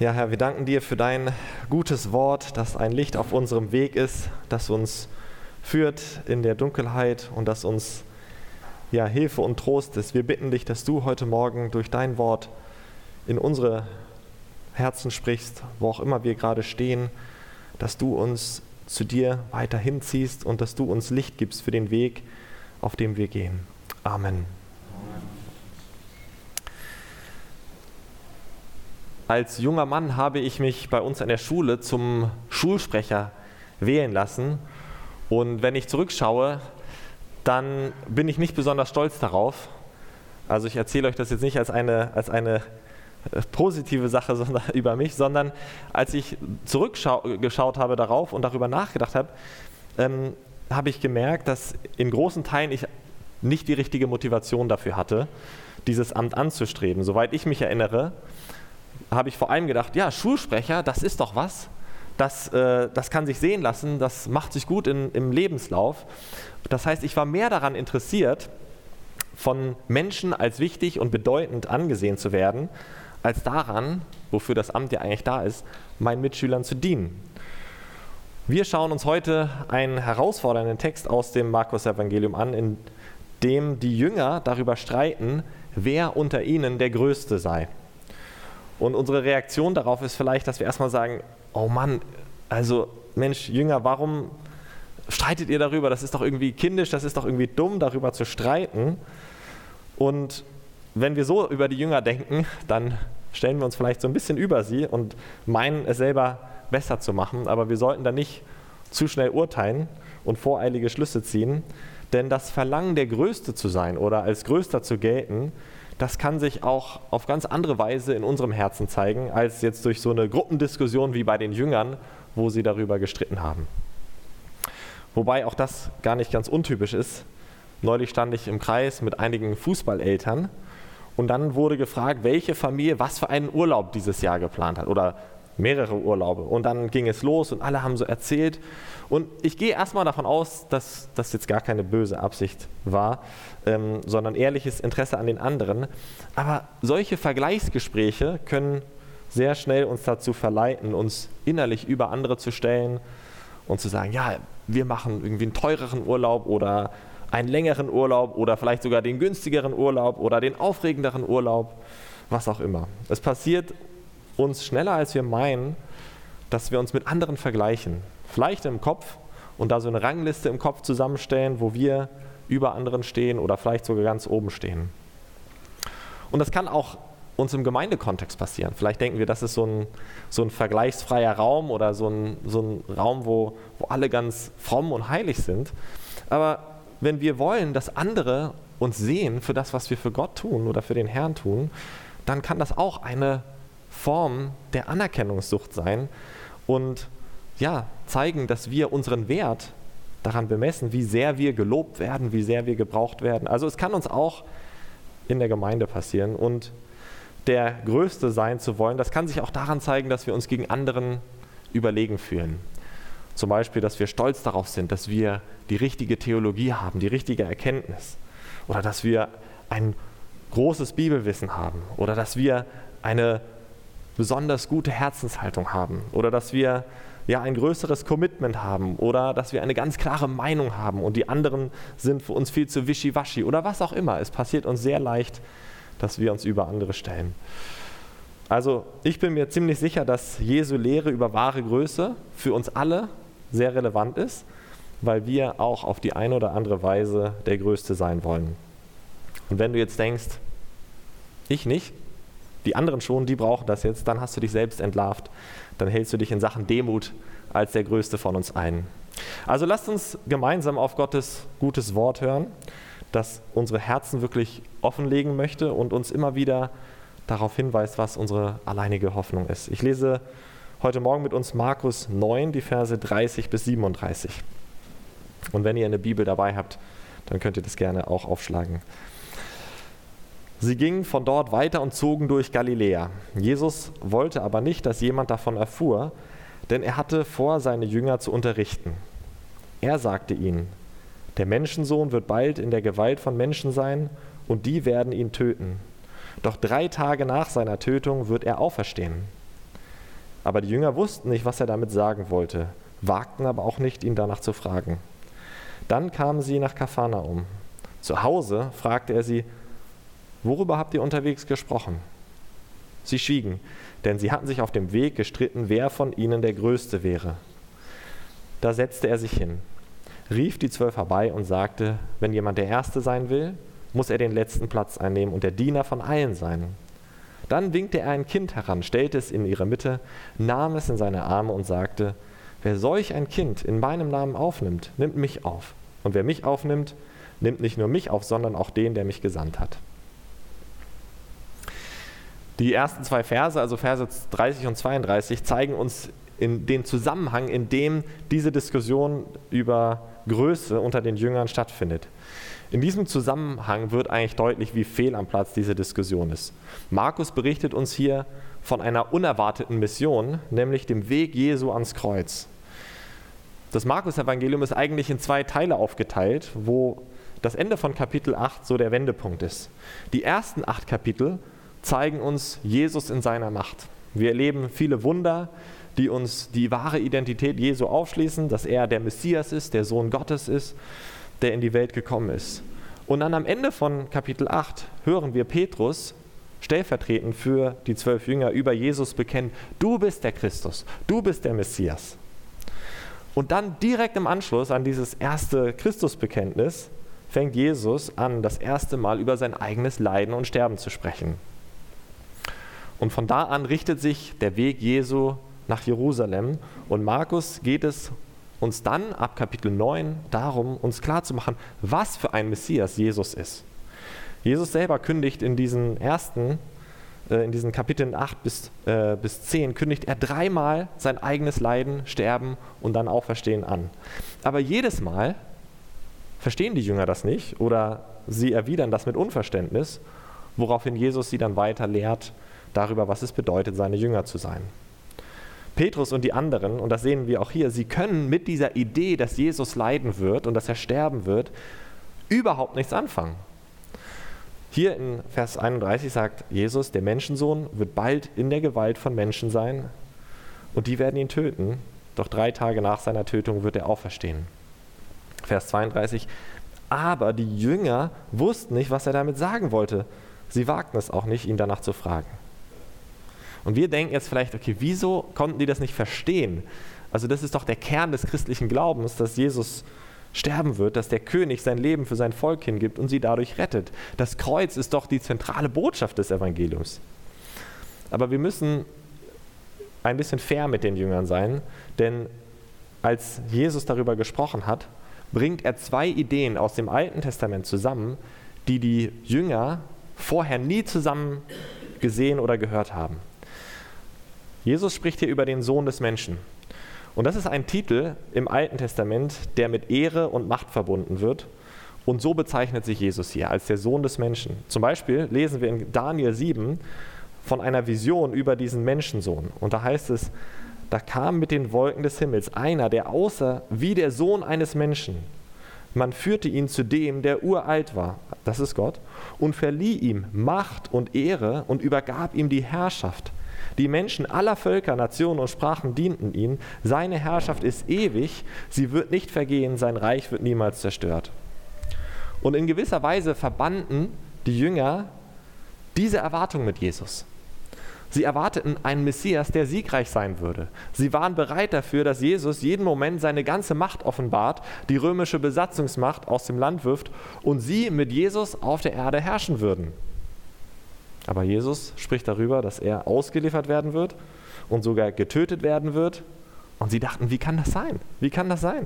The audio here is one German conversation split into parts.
Ja, Herr, wir danken dir für dein gutes Wort, das ein Licht auf unserem Weg ist, das uns führt in der Dunkelheit und das uns Hilfe und Trost ist. Wir bitten dich, dass du heute Morgen durch dein Wort in unsere Herzen sprichst, wo auch immer wir gerade stehen, dass du uns zu dir weiter hinziehst und dass du uns Licht gibst für den Weg, auf dem wir gehen. Amen. Als junger Mann habe ich mich bei uns an der Schule zum Schulsprecher wählen lassen. Und wenn ich zurückschaue, dann bin ich nicht besonders stolz darauf. Also ich erzähle euch das jetzt nicht als eine positive Sache über mich, sondern als ich zurückgeschaut habe darauf und darüber nachgedacht habe, habe ich gemerkt, dass in großen Teilen ich nicht die richtige Motivation dafür hatte, dieses Amt anzustreben. Soweit ich mich erinnere, habe ich vor allem gedacht, ja, Schulsprecher, das ist doch was, das kann sich sehen lassen, das macht sich gut im Lebenslauf. Das heißt, ich war mehr daran interessiert, von Menschen als wichtig und bedeutend angesehen zu werden, als daran, wofür das Amt ja eigentlich da ist, meinen Mitschülern zu dienen. Wir schauen uns heute einen herausfordernden Text aus dem Markus-Evangelium an, in dem die Jünger darüber streiten, wer unter ihnen der Größte sei. Und unsere Reaktion darauf ist vielleicht, dass wir erstmal sagen, oh Mann, also Mensch, Jünger, warum streitet ihr darüber? Das ist doch irgendwie kindisch, das ist doch irgendwie dumm, darüber zu streiten. Und wenn wir so über die Jünger denken, dann stellen wir uns vielleicht so ein bisschen über sie und meinen, es selber besser zu machen. Aber wir sollten da nicht zu schnell urteilen und voreilige Schlüsse ziehen. Denn das Verlangen, der Größte zu sein oder als Größter zu gelten, das kann sich auch auf ganz andere Weise in unserem Herzen zeigen, als jetzt durch so eine Gruppendiskussion wie bei den Jüngern, wo sie darüber gestritten haben. Wobei auch das gar nicht ganz untypisch ist. Neulich stand ich im Kreis mit einigen Fußballeltern und dann wurde gefragt, welche Familie was für einen Urlaub dieses Jahr geplant hat oder mehrere Urlaube. Und dann ging es los und alle haben so erzählt. Und ich gehe erstmal davon aus, dass das jetzt gar keine böse Absicht war, sondern ehrliches Interesse an den anderen. Aber solche Vergleichsgespräche können sehr schnell uns dazu verleiten, uns innerlich über andere zu stellen und zu sagen, ja, wir machen irgendwie einen teureren Urlaub oder einen längeren Urlaub oder vielleicht sogar den günstigeren Urlaub oder den aufregenderen Urlaub, was auch immer. Es passiert uns schneller, als wir meinen, dass wir uns mit anderen vergleichen. Vielleicht im Kopf und da so eine Rangliste im Kopf zusammenstellen, wo wir über anderen stehen oder vielleicht sogar ganz oben stehen. Und das kann auch uns im Gemeindekontext passieren. Vielleicht denken wir, das ist so ein vergleichsfreier Raum oder so ein Raum, wo alle ganz fromm und heilig sind. Aber wenn wir wollen, dass andere uns sehen für das, was wir für Gott tun oder für den Herrn tun, dann kann das auch eine Form der Anerkennungssucht sein und zeigen, dass wir unseren Wert daran bemessen, wie sehr wir gelobt werden, wie sehr wir gebraucht werden. Also es kann uns auch in der Gemeinde passieren und der Größte sein zu wollen, das kann sich auch daran zeigen, dass wir uns gegen anderen überlegen fühlen. Zum Beispiel, dass wir stolz darauf sind, dass wir die richtige Theologie haben, die richtige Erkenntnis oder dass wir ein großes Bibelwissen haben oder dass wir eine besonders gute Herzenshaltung haben oder dass wir ein größeres Commitment haben oder dass wir eine ganz klare Meinung haben und die anderen sind für uns viel zu wischiwaschi oder was auch immer. Es passiert uns sehr leicht, dass wir uns über andere stellen. Also ich bin mir ziemlich sicher, dass Jesu Lehre über wahre Größe für uns alle sehr relevant ist, weil wir auch auf die eine oder andere Weise der Größte sein wollen. Und wenn du jetzt denkst, ich nicht, die anderen schon, die brauchen das jetzt, dann hast du dich selbst entlarvt, dann hältst du dich in Sachen Demut als der Größte von uns ein. Also lasst uns gemeinsam auf Gottes gutes Wort hören, das unsere Herzen wirklich offenlegen möchte und uns immer wieder darauf hinweist, was unsere alleinige Hoffnung ist. Ich lese heute Morgen mit uns Markus 9, die Verse 30 bis 37. Und wenn ihr eine Bibel dabei habt, dann könnt ihr das gerne auch aufschlagen. Sie gingen von dort weiter und zogen durch Galiläa. Jesus wollte aber nicht, dass jemand davon erfuhr, denn er hatte vor, seine Jünger zu unterrichten. Er sagte ihnen, der Menschensohn wird bald in der Gewalt von Menschen sein und die werden ihn töten. Doch 3 Tage nach seiner Tötung wird er auferstehen. Aber die Jünger wussten nicht, was er damit sagen wollte, wagten aber auch nicht, ihn danach zu fragen. Dann kamen sie nach Kapharnaum. Zu Hause fragte er sie: Worüber habt ihr unterwegs gesprochen? Sie schwiegen, denn sie hatten sich auf dem Weg gestritten, wer von ihnen der Größte wäre. Da setzte er sich hin, rief die 12 herbei und sagte: Wenn jemand der Erste sein will, muss er den letzten Platz einnehmen und der Diener von allen sein. Dann winkte er ein Kind heran, stellte es in ihre Mitte, nahm es in seine Arme und sagte: Wer solch ein Kind in meinem Namen aufnimmt, nimmt mich auf. Und wer mich aufnimmt, nimmt nicht nur mich auf, sondern auch den, der mich gesandt hat. Die ersten 2 Verse, also Verse 30 und 32, zeigen uns den Zusammenhang, in dem diese Diskussion über Größe unter den Jüngern stattfindet. In diesem Zusammenhang wird eigentlich deutlich, wie fehl am Platz diese Diskussion ist. Markus berichtet uns hier von einer unerwarteten Mission, nämlich dem Weg Jesu ans Kreuz. Das Markus-Evangelium ist eigentlich in 2 Teile aufgeteilt, wo das Ende von Kapitel 8 so der Wendepunkt ist. Die ersten 8 Kapitel zeigen uns Jesus in seiner Macht. Wir erleben viele Wunder, die uns die wahre Identität Jesu aufschließen, dass er der Messias ist, der Sohn Gottes ist, der in die Welt gekommen ist. Und dann am Ende von Kapitel 8 hören wir Petrus stellvertretend für die 12 Jünger über Jesus bekennen: Du bist der Christus, du bist der Messias. Und dann direkt im Anschluss an dieses erste Christusbekenntnis fängt Jesus an, das erste Mal über sein eigenes Leiden und Sterben zu sprechen. Und von da an richtet sich der Weg Jesu nach Jerusalem und Markus geht es uns dann ab Kapitel 9 darum, uns klarzumachen, was für ein Messias Jesus ist. Jesus selber kündigt in diesen Kapiteln 8 bis 10, kündigt er 3-mal sein eigenes Leiden, Sterben und dann Auferstehen an. Aber jedes Mal verstehen die Jünger das nicht oder sie erwidern das mit Unverständnis, woraufhin Jesus sie dann weiter lehrt darüber, was es bedeutet, seine Jünger zu sein. Petrus und die anderen, und das sehen wir auch hier, sie können mit dieser Idee, dass Jesus leiden wird und dass er sterben wird, überhaupt nichts anfangen. Hier in Vers 31 sagt Jesus, der Menschensohn wird bald in der Gewalt von Menschen sein und die werden ihn töten, doch 3 Tage nach seiner Tötung wird er auferstehen. Vers 32, aber die Jünger wussten nicht, was er damit sagen wollte. Sie wagten es auch nicht, ihn danach zu fragen. Und wir denken jetzt vielleicht, okay, wieso konnten die das nicht verstehen? Also das ist doch der Kern des christlichen Glaubens, dass Jesus sterben wird, dass der König sein Leben für sein Volk hingibt und sie dadurch rettet. Das Kreuz ist doch die zentrale Botschaft des Evangeliums. Aber wir müssen ein bisschen fair mit den Jüngern sein, denn als Jesus darüber gesprochen hat, bringt er 2 Ideen aus dem Alten Testament zusammen, die die Jünger vorher nie zusammen gesehen oder gehört haben. Jesus spricht hier über den Sohn des Menschen. Und das ist ein Titel im Alten Testament, der mit Ehre und Macht verbunden wird. Und so bezeichnet sich Jesus hier als der Sohn des Menschen. Zum Beispiel lesen wir in Daniel 7 von einer Vision über diesen Menschensohn. Und da heißt es: Da kam mit den Wolken des Himmels einer, der aussah wie der Sohn eines Menschen. Man führte ihn zu dem, der uralt war, das ist Gott, und verlieh ihm Macht und Ehre und übergab ihm die Herrschaft. Die Menschen aller Völker, Nationen und Sprachen dienten ihm. Seine Herrschaft ist ewig, sie wird nicht vergehen, sein Reich wird niemals zerstört. Und in gewisser Weise verbanden die Jünger diese Erwartung mit Jesus. Sie erwarteten einen Messias, der siegreich sein würde. Sie waren bereit dafür, dass Jesus jeden Moment seine ganze Macht offenbart, die römische Besatzungsmacht aus dem Land wirft und sie mit Jesus auf der Erde herrschen würden. Aber Jesus spricht darüber, dass er ausgeliefert werden wird und sogar getötet werden wird. Und sie dachten, wie kann das sein? Wie kann das sein?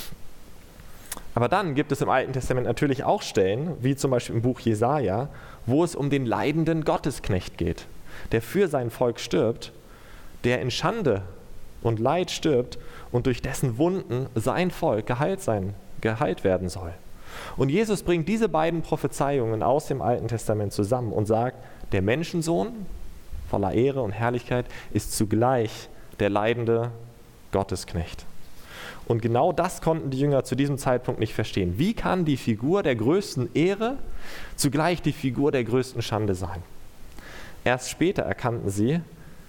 Aber dann gibt es im Alten Testament natürlich auch Stellen, wie zum Beispiel im Buch Jesaja, wo es um den leidenden Gottesknecht geht, der für sein Volk stirbt, der in Schande und Leid stirbt und durch dessen Wunden sein Volk geheilt werden soll. Und Jesus bringt diese beiden Prophezeiungen aus dem Alten Testament zusammen und sagt, der Menschensohn voller Ehre und Herrlichkeit ist zugleich der leidende Gottesknecht. Und genau das konnten die Jünger zu diesem Zeitpunkt nicht verstehen. Wie kann die Figur der größten Ehre zugleich die Figur der größten Schande sein? Erst später erkannten sie,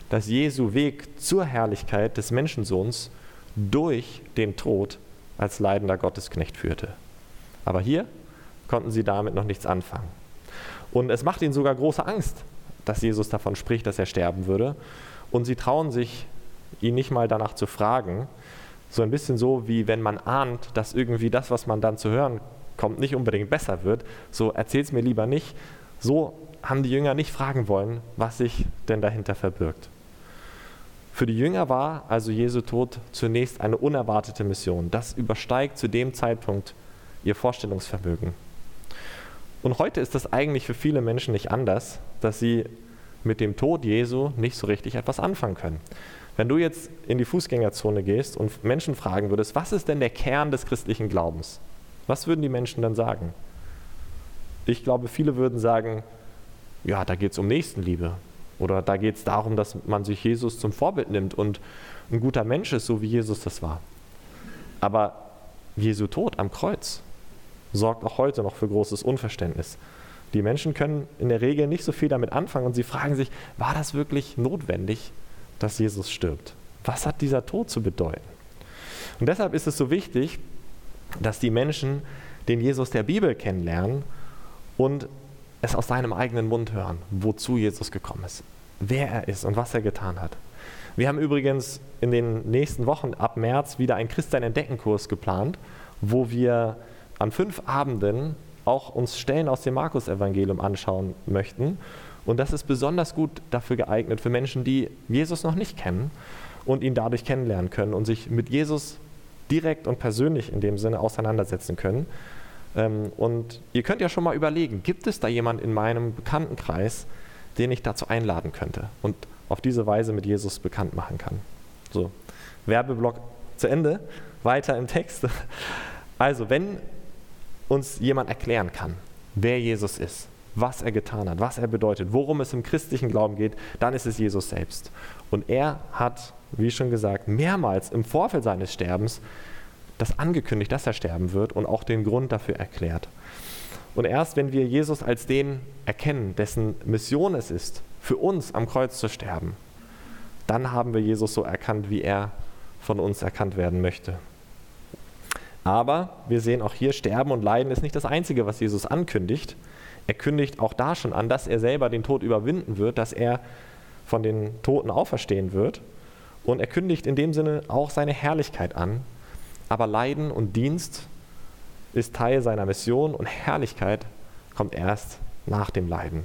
dass Jesu Weg zur Herrlichkeit des Menschensohns durch den Tod als leidender Gottesknecht führte. Aber hier konnten sie damit noch nichts anfangen. Und es macht ihnen sogar große Angst, dass Jesus davon spricht, dass er sterben würde. Und sie trauen sich, ihn nicht mal danach zu fragen. So ein bisschen so, wie wenn man ahnt, dass irgendwie das, was man dann zu hören kommt, nicht unbedingt besser wird. So, erzähl's mir lieber nicht. So haben die Jünger nicht fragen wollen, was sich denn dahinter verbirgt. Für die Jünger war also Jesu Tod zunächst eine unerwartete Mission. Das übersteigt zu dem Zeitpunkt ihr Vorstellungsvermögen. Und heute ist das eigentlich für viele Menschen nicht anders, dass sie mit dem Tod Jesu nicht so richtig etwas anfangen können. Wenn du jetzt in die Fußgängerzone gehst und Menschen fragen würdest, was ist denn der Kern des christlichen Glaubens? Was würden die Menschen dann sagen? Ich glaube, viele würden sagen, ja, da geht es um Nächstenliebe. Oder da geht es darum, dass man sich Jesus zum Vorbild nimmt und ein guter Mensch ist, so wie Jesus das war. Aber Jesu Tod am Kreuz sorgt auch heute noch für großes Unverständnis. Die Menschen können in der Regel nicht so viel damit anfangen und sie fragen sich, war das wirklich notwendig, dass Jesus stirbt? Was hat dieser Tod zu bedeuten? Und deshalb ist es so wichtig, dass die Menschen den Jesus der Bibel kennenlernen und es aus seinem eigenen Mund hören, wozu Jesus gekommen ist, wer er ist und was er getan hat. Wir haben übrigens in den nächsten Wochen ab März wieder einen Christsein-Entdecken-Kurs geplant, wo wir an 5 Abenden auch uns Stellen aus dem Markus-Evangelium anschauen möchten. Und das ist besonders gut dafür geeignet für Menschen, die Jesus noch nicht kennen und ihn dadurch kennenlernen können und sich mit Jesus direkt und persönlich in dem Sinne auseinandersetzen können. Und ihr könnt ja schon mal überlegen, gibt es da jemand in meinem Bekanntenkreis, den ich dazu einladen könnte und auf diese Weise mit Jesus bekannt machen kann. So, Werbeblock zu Ende, weiter im Text. Also, wenn uns jemand erklären kann, wer Jesus ist, was er getan hat, was er bedeutet, worum es im christlichen Glauben geht, dann ist es Jesus selbst. Und er hat, wie schon gesagt, mehrmals im Vorfeld seines Sterbens das angekündigt, dass er sterben wird und auch den Grund dafür erklärt. Und erst wenn wir Jesus als den erkennen, dessen Mission es ist, für uns am Kreuz zu sterben, dann haben wir Jesus so erkannt, wie er von uns erkannt werden möchte. Aber wir sehen auch hier, Sterben und Leiden ist nicht das Einzige, was Jesus ankündigt. Er kündigt auch da schon an, dass er selber den Tod überwinden wird, dass er von den Toten auferstehen wird. Und er kündigt in dem Sinne auch seine Herrlichkeit an. Aber Leiden und Dienst ist Teil seiner Mission und Herrlichkeit kommt erst nach dem Leiden.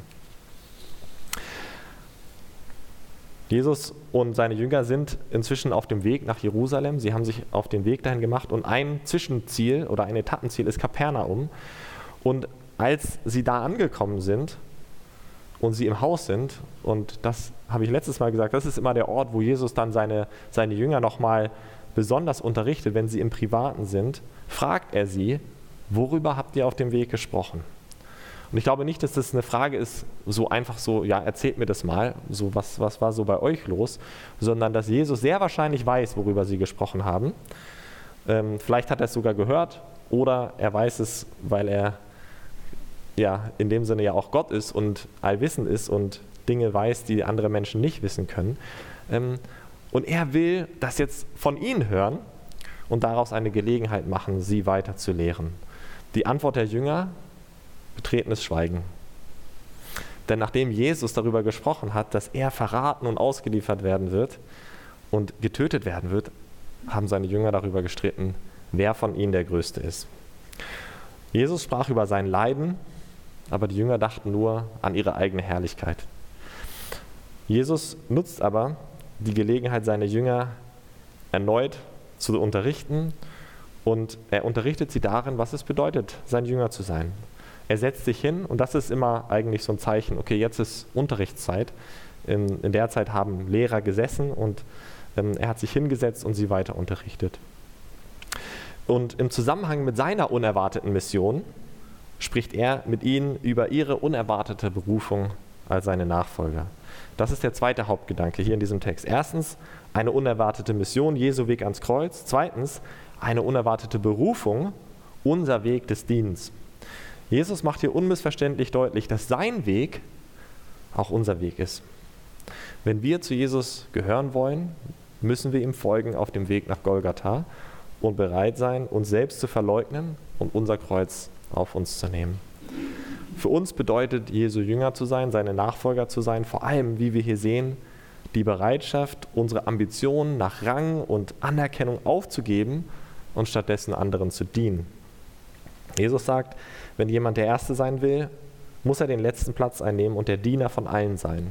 Jesus und seine Jünger sind inzwischen auf dem Weg nach Jerusalem. Sie haben sich auf den Weg dahin gemacht und ein Zwischenziel oder ein Etappenziel ist Kapernaum. Und als sie da angekommen sind und sie im Haus sind, und das habe ich letztes Mal gesagt, das ist immer der Ort, wo Jesus dann seine Jünger nochmal besonders unterrichtet, wenn sie im Privaten sind, fragt er sie, worüber habt ihr auf dem Weg gesprochen? Und ich glaube nicht, dass das eine Frage ist, so einfach so, ja, erzählt mir das mal, so was war so bei euch los, sondern dass Jesus sehr wahrscheinlich weiß, worüber sie gesprochen haben. Vielleicht hat er es sogar gehört oder er weiß es, weil er ja in dem Sinne ja auch Gott ist und allwissend ist und Dinge weiß, die andere Menschen nicht wissen können. Und er will das jetzt von ihnen hören und daraus eine Gelegenheit machen, sie weiter zu lehren. Die Antwort der Jünger: betretenes Schweigen. Denn nachdem Jesus darüber gesprochen hat, dass er verraten und ausgeliefert werden wird und getötet werden wird, haben seine Jünger darüber gestritten, wer von ihnen der Größte ist. Jesus sprach über sein Leiden, aber die Jünger dachten nur an ihre eigene Herrlichkeit. Jesus nutzt aber die Gelegenheit, seine Jünger erneut zu unterrichten, und er unterrichtet sie darin, was es bedeutet, sein Jünger zu sein. Er setzt sich hin und das ist immer eigentlich so ein Zeichen, okay, jetzt ist Unterrichtszeit. In der Zeit haben Lehrer gesessen und er hat sich hingesetzt und sie weiter unterrichtet. Und im Zusammenhang mit seiner unerwarteten Mission spricht er mit ihnen über ihre unerwartete Berufung als seine Nachfolger. Das ist der zweite Hauptgedanke hier in diesem Text. Erstens, eine unerwartete Mission, Jesu Weg ans Kreuz. Zweitens, eine unerwartete Berufung, unser Weg des Dienens. Jesus macht hier unmissverständlich deutlich, dass sein Weg auch unser Weg ist. Wenn wir zu Jesus gehören wollen, müssen wir ihm folgen auf dem Weg nach Golgatha und bereit sein, uns selbst zu verleugnen und unser Kreuz auf uns zu nehmen. Für uns bedeutet Jesu Jünger zu sein, seine Nachfolger zu sein, vor allem, wie wir hier sehen, die Bereitschaft, unsere Ambitionen nach Rang und Anerkennung aufzugeben und stattdessen anderen zu dienen. Jesus sagt, wenn jemand der Erste sein will, muss er den letzten Platz einnehmen und der Diener von allen sein.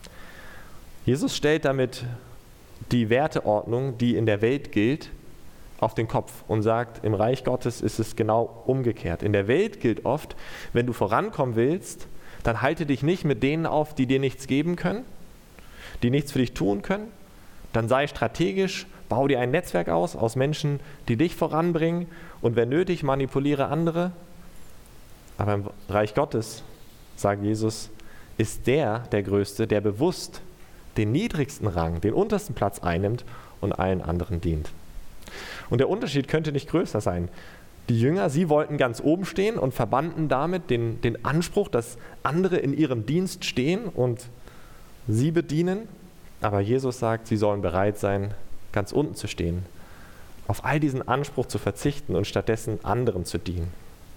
Jesus stellt damit die Werteordnung, die in der Welt gilt, auf den Kopf und sagt, im Reich Gottes ist es genau umgekehrt. In der Welt gilt oft, wenn du vorankommen willst, dann halte dich nicht mit denen auf, die dir nichts geben können, die nichts für dich tun können. Dann sei strategisch, bau dir ein Netzwerk aus Menschen, die dich voranbringen und wenn nötig, manipuliere andere. Aber im Reich Gottes, sagt Jesus, ist der Größte, der bewusst den niedrigsten Rang, den untersten Platz einnimmt und allen anderen dient. Und der Unterschied könnte nicht größer sein. Die Jünger, sie wollten ganz oben stehen und verbanden damit den Anspruch, dass andere in ihrem Dienst stehen und sie bedienen. Aber Jesus sagt, sie sollen bereit sein, ganz unten zu stehen, auf all diesen Anspruch zu verzichten und stattdessen anderen zu dienen.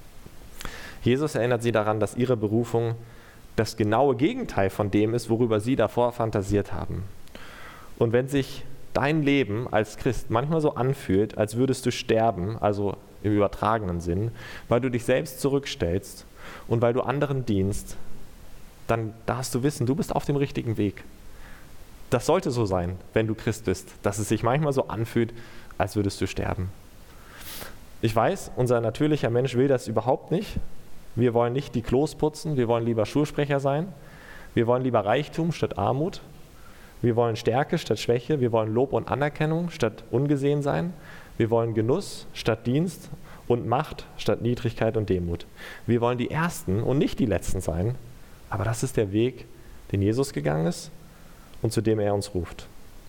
Jesus erinnert sie daran, dass ihre Berufung das genaue Gegenteil von dem ist, worüber sie davor fantasiert haben. Und wenn sich dein Leben als Christ manchmal so anfühlt, als würdest du sterben, also im übertragenen Sinn, weil du dich selbst zurückstellst und weil du anderen dienst, dann darfst du wissen, du bist auf dem richtigen Weg. Das sollte so sein, wenn du Christ bist, dass es sich manchmal so anfühlt, als würdest du sterben. Ich weiß, unser natürlicher Mensch will das überhaupt nicht. Wir wollen nicht die Klos putzen, wir wollen lieber Schulsprecher sein. Wir wollen lieber Reichtum statt Armut. Wir wollen Stärke statt Schwäche. Wir wollen Lob und Anerkennung statt ungesehen sein. Wir wollen Genuss statt Dienst und Macht statt Niedrigkeit und Demut. Wir wollen die Ersten und nicht die Letzten sein. Aber das ist der Weg, den Jesus gegangen ist und zu dem er uns ruft.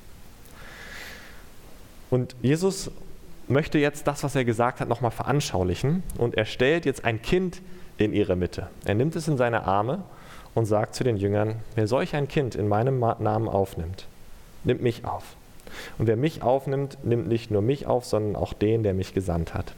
Und Jesus möchte jetzt das, was er gesagt hat, nochmal veranschaulichen. Und er stellt jetzt ein Kind in ihre Mitte. Er nimmt es in seine Arme und sagt zu den Jüngern, wer solch ein Kind in meinem Namen aufnimmt, nimmt mich auf. Und wer mich aufnimmt, nimmt nicht nur mich auf, sondern auch den, der mich gesandt hat.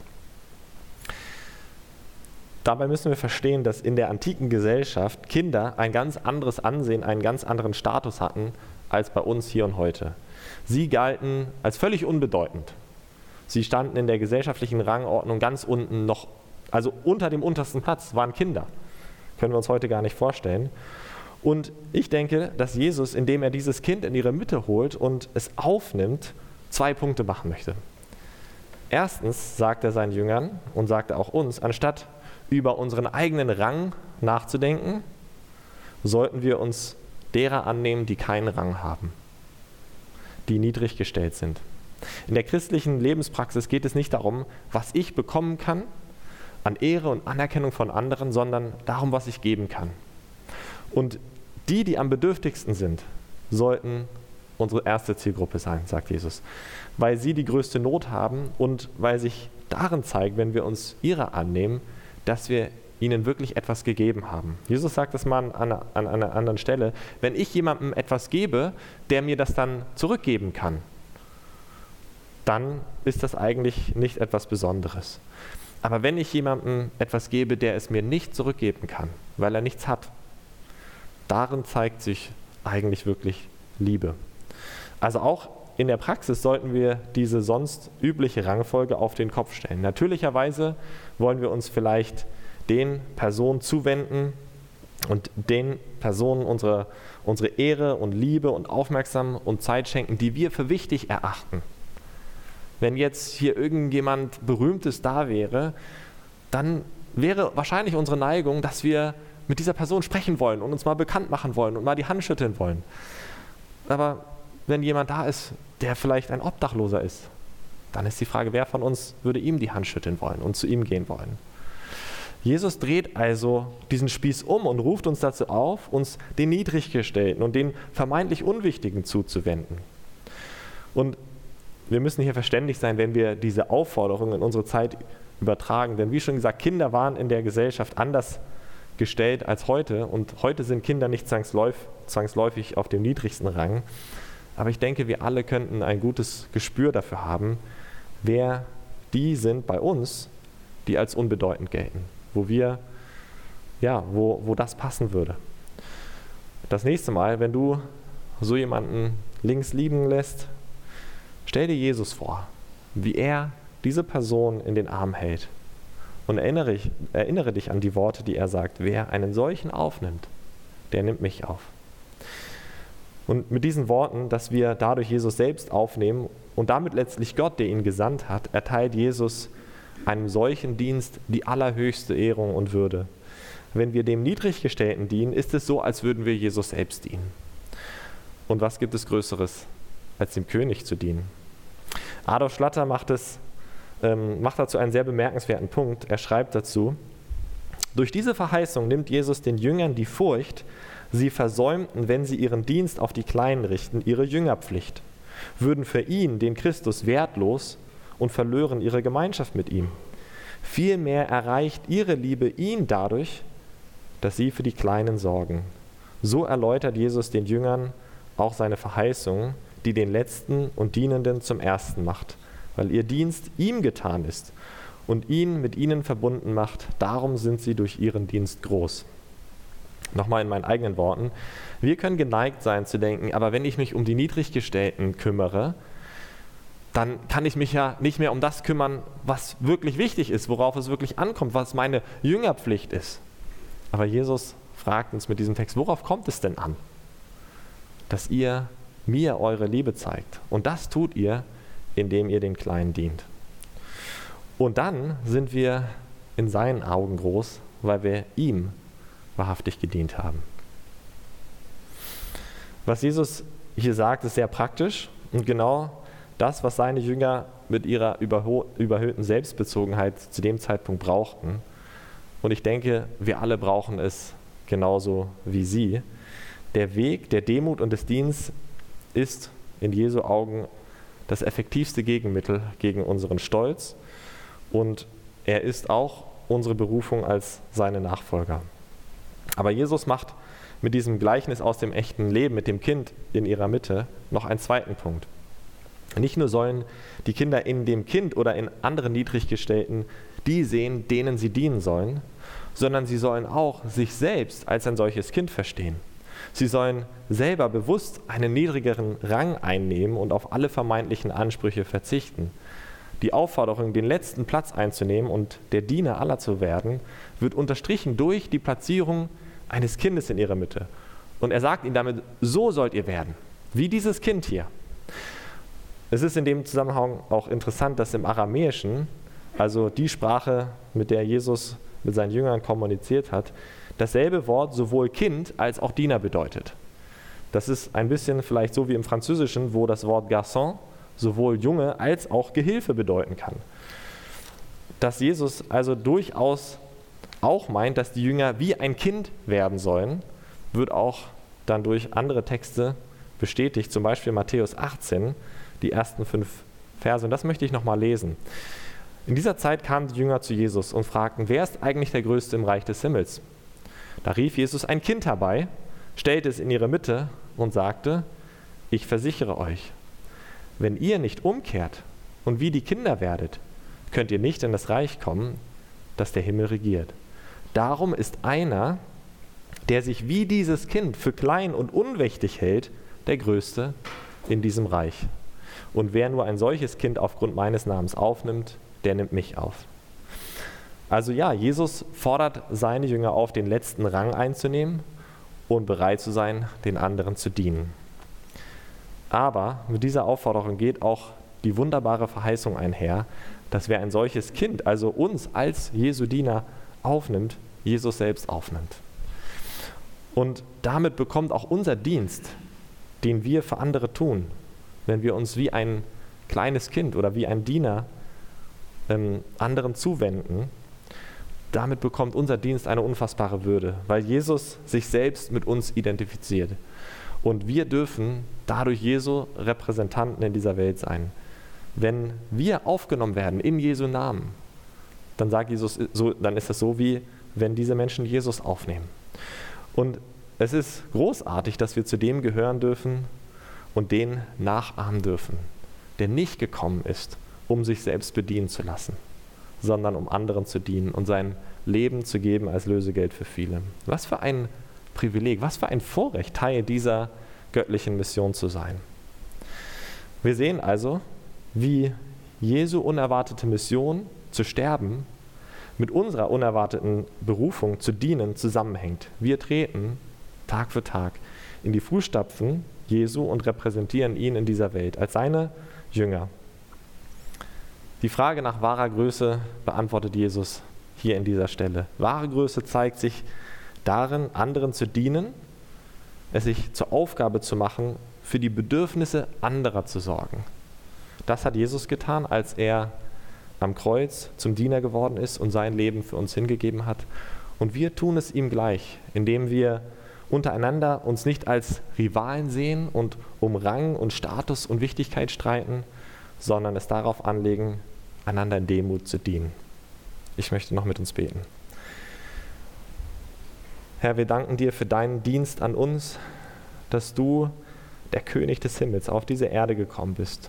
Dabei müssen wir verstehen, dass in der antiken Gesellschaft Kinder ein ganz anderes Ansehen, einen ganz anderen Status hatten als bei uns hier und heute. Sie galten als völlig unbedeutend. Sie standen in der gesellschaftlichen Rangordnung ganz unten noch, also unter dem untersten Platz waren Kinder. Können wir uns heute gar nicht vorstellen. Und ich denke, dass Jesus, indem er dieses Kind in ihre Mitte holt und es aufnimmt, 2 Punkte machen möchte. Erstens sagt er seinen Jüngern und sagt er auch uns, anstatt über unseren eigenen Rang nachzudenken, sollten wir uns derer annehmen, die keinen Rang haben, die niedrig gestellt sind. In der christlichen Lebenspraxis geht es nicht darum, was ich bekommen kann, an Ehre und Anerkennung von anderen, sondern darum, was ich geben kann. Und die am bedürftigsten sind, sollten unsere erste Zielgruppe sein, sagt Jesus, weil sie die größte Not haben und weil sich darin zeigt, wenn wir uns ihrer annehmen, dass wir ihnen wirklich etwas gegeben haben. Jesus sagt das mal an einer anderen Stelle, wenn ich jemandem etwas gebe, der mir das dann zurückgeben kann, dann ist das eigentlich nicht etwas Besonderes. Aber wenn ich jemandem etwas gebe, der es mir nicht zurückgeben kann, weil er nichts hat, darin zeigt sich eigentlich wirklich Liebe. Also auch in der Praxis sollten wir diese sonst übliche Rangfolge auf den Kopf stellen. Natürlicherweise wollen wir uns vielleicht den Personen zuwenden und den Personen unsere Ehre und Liebe und Aufmerksamkeit und Zeit schenken, die wir für wichtig erachten. Wenn jetzt hier irgendjemand Berühmtes da wäre, dann wäre wahrscheinlich unsere Neigung, dass wir mit dieser Person sprechen wollen und uns mal bekannt machen wollen und mal die Hand schütteln wollen. Aber wenn jemand da ist, der vielleicht ein Obdachloser ist, dann ist die Frage, wer von uns würde ihm die Hand schütteln wollen und zu ihm gehen wollen. Jesus dreht also diesen Spieß um und ruft uns dazu auf, uns den Niedriggestellten und den vermeintlich Unwichtigen zuzuwenden. Und wir müssen hier verständig sein, wenn wir diese Aufforderung in unsere Zeit übertragen. Denn wie schon gesagt, Kinder waren in der Gesellschaft anders gestellt als heute. Und heute sind Kinder nicht zwangsläufig auf dem niedrigsten Rang. Aber ich denke, wir alle könnten ein gutes Gespür dafür haben, wer die sind bei uns, die als unbedeutend gelten, wo das passen würde. Das nächste Mal, wenn du so jemanden links liegen lässt, stell dir Jesus vor, wie er diese Person in den Arm hält. Und erinnere dich an die Worte, die er sagt: Wer einen solchen aufnimmt, der nimmt mich auf. Und mit diesen Worten, dass wir dadurch Jesus selbst aufnehmen und damit letztlich Gott, der ihn gesandt hat, erteilt Jesus einem solchen Dienst die allerhöchste Ehrung und Würde. Wenn wir dem Niedriggestellten dienen, ist es so, als würden wir Jesus selbst dienen. Und was gibt es Größeres, als dem König zu dienen? Adolf Schlatter macht dazu einen sehr bemerkenswerten Punkt. Er schreibt dazu: Durch diese Verheißung nimmt Jesus den Jüngern die Furcht, sie versäumten, wenn sie ihren Dienst auf die Kleinen richten, ihre Jüngerpflicht, würden für ihn, den Christus, wertlos und verlören ihre Gemeinschaft mit ihm. Vielmehr erreicht ihre Liebe ihn dadurch, dass sie für die Kleinen sorgen. So erläutert Jesus den Jüngern auch seine Verheißung, die den Letzten und Dienenden zum Ersten macht, weil ihr Dienst ihm getan ist und ihn mit ihnen verbunden macht. Darum sind sie durch ihren Dienst groß. Nochmal in meinen eigenen Worten: Wir können geneigt sein zu denken, aber wenn ich mich um die Niedriggestellten kümmere, dann kann ich mich ja nicht mehr um das kümmern, was wirklich wichtig ist, worauf es wirklich ankommt, was meine Jüngerpflicht ist. Aber Jesus fragt uns mit diesem Text: Worauf kommt es denn an? Dass ihr mir eure Liebe zeigt. Und das tut ihr, indem ihr den Kleinen dient. Und dann sind wir in seinen Augen groß, weil wir ihm wahrhaftig gedient haben. Was Jesus hier sagt, ist sehr praktisch und genau das, was seine Jünger mit ihrer überhöhten Selbstbezogenheit zu dem Zeitpunkt brauchten. Und ich denke, wir alle brauchen es genauso wie sie. Der Weg der Demut und des Dienstes ist in Jesu Augen das effektivste Gegenmittel gegen unseren Stolz und er ist auch unsere Berufung als seine Nachfolger. Aber Jesus macht mit diesem Gleichnis aus dem echten Leben, mit dem Kind in ihrer Mitte, noch einen zweiten Punkt. Nicht nur sollen die Kinder in dem Kind oder in anderen Niedriggestellten die sehen, denen sie dienen sollen, sondern sie sollen auch sich selbst als ein solches Kind verstehen. Sie sollen selber bewusst einen niedrigeren Rang einnehmen und auf alle vermeintlichen Ansprüche verzichten. Die Aufforderung, den letzten Platz einzunehmen und der Diener aller zu werden, wird unterstrichen durch die Platzierung eines Kindes in ihrer Mitte. Und er sagt ihnen damit: So sollt ihr werden, wie dieses Kind hier. Es ist in dem Zusammenhang auch interessant, dass im Aramäischen, also die Sprache, mit der Jesus mit seinen Jüngern kommuniziert hat, dasselbe Wort sowohl Kind als auch Diener bedeutet. Das ist ein bisschen vielleicht so wie im Französischen, wo das Wort Garçon sowohl Junge als auch Gehilfe bedeuten kann. Dass Jesus also durchaus auch meint, dass die Jünger wie ein Kind werden sollen, wird auch dann durch andere Texte bestätigt, zum Beispiel Matthäus 18, die ersten 5 Verse. Und das möchte ich nochmal lesen. In dieser Zeit kamen die Jünger zu Jesus und fragten: Wer ist eigentlich der Größte im Reich des Himmels? Da rief Jesus ein Kind herbei, stellte es in ihre Mitte und sagte: Ich versichere euch, wenn ihr nicht umkehrt und wie die Kinder werdet, könnt ihr nicht in das Reich kommen, das der Himmel regiert. Darum ist einer, der sich wie dieses Kind für klein und unwichtig hält, der Größte in diesem Reich. Und wer nur ein solches Kind aufgrund meines Namens aufnimmt, der nimmt mich auf. Also ja, Jesus fordert seine Jünger auf, den letzten Rang einzunehmen und bereit zu sein, den anderen zu dienen. Aber mit dieser Aufforderung geht auch die wunderbare Verheißung einher, dass wer ein solches Kind, also uns als Jesu Diener, aufnimmt, Jesus selbst aufnimmt. Und damit bekommt auch unser Dienst, den wir für andere tun, wenn wir uns wie ein kleines Kind oder wie ein Diener anderen zuwenden, damit bekommt unser Dienst eine unfassbare Würde, weil Jesus sich selbst mit uns identifiziert. Und wir dürfen dadurch Jesu Repräsentanten in dieser Welt sein. Wenn wir aufgenommen werden in Jesu Namen, dann sagt Jesus, dann ist das so wie wenn diese Menschen Jesus aufnehmen. Und es ist großartig, dass wir zu dem gehören dürfen und den nachahmen dürfen, der nicht gekommen ist, um sich selbst bedienen zu lassen, sondern um anderen zu dienen und sein Leben zu geben als Lösegeld für viele. Was für ein Privileg, was für ein Vorrecht, Teil dieser göttlichen Mission zu sein. Wir sehen also, wie Jesu unerwartete Mission zu sterben mit unserer unerwarteten Berufung zu dienen zusammenhängt. Wir treten Tag für Tag in die Fußstapfen Jesu und repräsentieren ihn in dieser Welt als seine Jünger. Die Frage nach wahrer Größe beantwortet Jesus hier in dieser Stelle. Wahre Größe zeigt sich darin, anderen zu dienen, es sich zur Aufgabe zu machen, für die Bedürfnisse anderer zu sorgen. Das hat Jesus getan, als er am Kreuz zum Diener geworden ist und sein Leben für uns hingegeben hat. Und wir tun es ihm gleich, indem wir untereinander uns nicht als Rivalen sehen und um Rang und Status und Wichtigkeit streiten, sondern es darauf anlegen, einander in Demut zu dienen. Ich möchte noch mit uns beten. Herr, wir danken dir für deinen Dienst an uns, dass du, der König des Himmels, auf diese Erde gekommen bist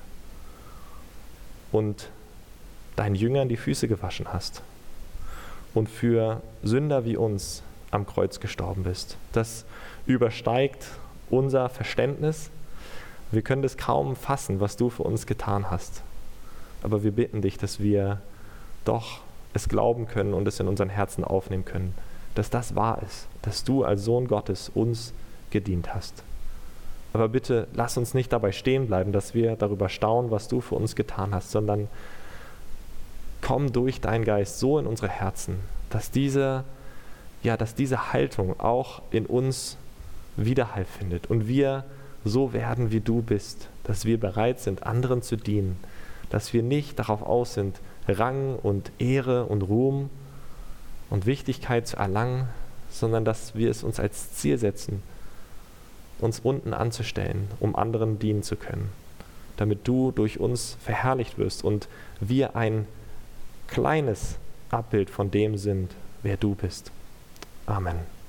und deinen Jüngern die Füße gewaschen hast und für Sünder wie uns am Kreuz gestorben bist. Das übersteigt unser Verständnis. Wir können das kaum fassen, was du für uns getan hast. Aber wir bitten dich, dass wir doch es glauben können und es in unseren Herzen aufnehmen können, dass das wahr ist, dass du als Sohn Gottes uns gedient hast. Aber bitte lass uns nicht dabei stehen bleiben, dass wir darüber staunen, was du für uns getan hast, sondern komm durch deinen Geist so in unsere Herzen, dass diese Haltung auch in uns Widerhall findet und wir so werden, wie du bist, dass wir bereit sind, anderen zu dienen, dass wir nicht darauf aus sind, Rang und Ehre und Ruhm und Wichtigkeit zu erlangen, sondern dass wir es uns als Ziel setzen, uns unten anzustellen, um anderen dienen zu können, damit du durch uns verherrlicht wirst und wir ein kleines Abbild von dem sind, wer du bist. Amen.